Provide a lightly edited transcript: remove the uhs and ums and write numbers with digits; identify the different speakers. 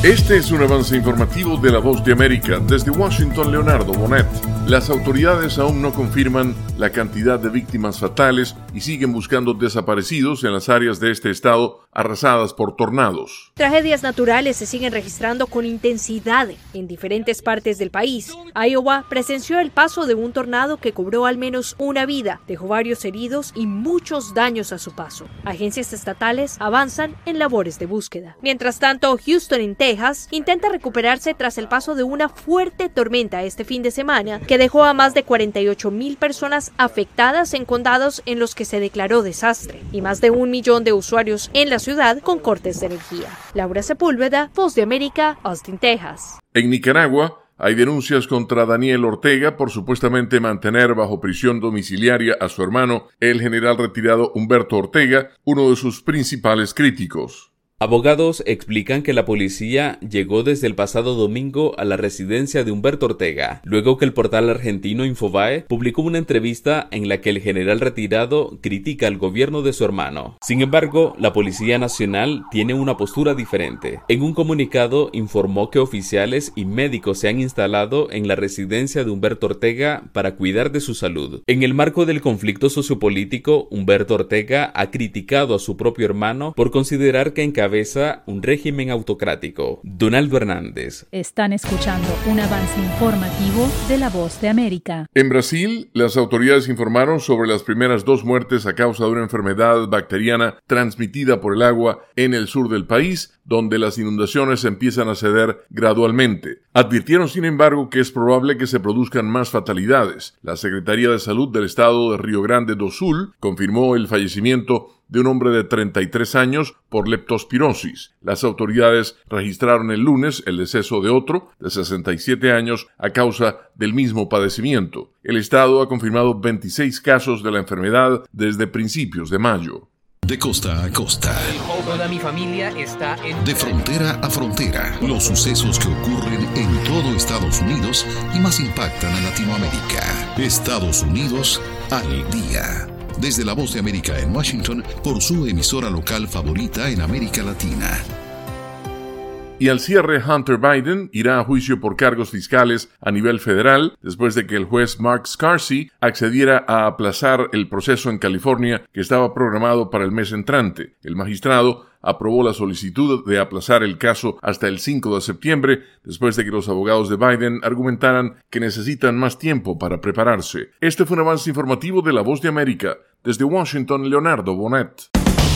Speaker 1: Este es un avance informativo de La Voz de América. Desde Washington, Leonardo Bonet. Las autoridades aún no confirman la cantidad de víctimas fatales y siguen buscando desaparecidos en las áreas de este estado arrasadas por tornados.
Speaker 2: Tragedias naturales se siguen registrando con intensidad en diferentes partes del país. Iowa presenció el paso de un tornado que cobró al menos una vida, dejó varios heridos y muchos daños a su paso. Agencias estatales avanzan en labores de búsqueda. Mientras tanto, Houston, en Texas, intenta recuperarse tras el paso de una fuerte tormenta este fin de semana que dejó a más de 48,000 personas afectadas en condados en los que se declaró desastre y más de 1 millón de usuarios en la ciudad con cortes de energía. Laura Sepúlveda, Voz de América, Austin, Texas.
Speaker 1: En Nicaragua, hay denuncias contra Daniel Ortega por supuestamente mantener bajo prisión domiciliaria a su hermano, el general retirado Humberto Ortega, uno de sus principales críticos.
Speaker 3: Abogados explican que la policía llegó desde el pasado domingo a la residencia de Humberto Ortega, luego que el portal argentino Infobae publicó una entrevista en la que el general retirado critica al gobierno de su hermano. Sin embargo, la Policía Nacional tiene una postura diferente. En un comunicado informó que oficiales y médicos se han instalado en la residencia de Humberto Ortega para cuidar de su salud. En el marco del conflicto sociopolítico, Humberto Ortega ha criticado a su propio hermano por considerar que encabeza un régimen autocrático. Donaldo Hernández.
Speaker 4: Están escuchando un avance informativo de La Voz de América.
Speaker 1: En Brasil, las autoridades informaron sobre las primeras 2 muertes a causa de una enfermedad bacteriana transmitida por el agua en el sur del país, donde las inundaciones empiezan a ceder gradualmente. Advirtieron, sin embargo, que es probable que se produzcan más fatalidades. La Secretaría de Salud del estado de Rio Grande do Sul confirmó el fallecimiento de un hombre de 33 años por leptospirosis. Las autoridades registraron el lunes el deceso de otro de 67 años a causa del mismo padecimiento. El estado ha confirmado 26 casos de la enfermedad desde principios de mayo.
Speaker 5: De costa a costa.
Speaker 6: Toda mi familia está en...
Speaker 5: De frontera a frontera. Los sucesos que ocurren en todo Estados Unidos y más impactan a Latinoamérica. Estados Unidos al día. Desde La Voz de América en Washington, por su emisora local favorita en América Latina.
Speaker 1: Y al cierre, Hunter Biden irá a juicio por cargos fiscales a nivel federal después de que el juez Mark Scarsi accediera a aplazar el proceso en California que estaba programado para el mes entrante. El magistrado aprobó la solicitud de aplazar el caso hasta el 5 de septiembre, después de que los abogados de Biden argumentaran que necesitan más tiempo para prepararse. Este fue un avance informativo de La Voz de América. Desde Washington, Leonardo Bonet.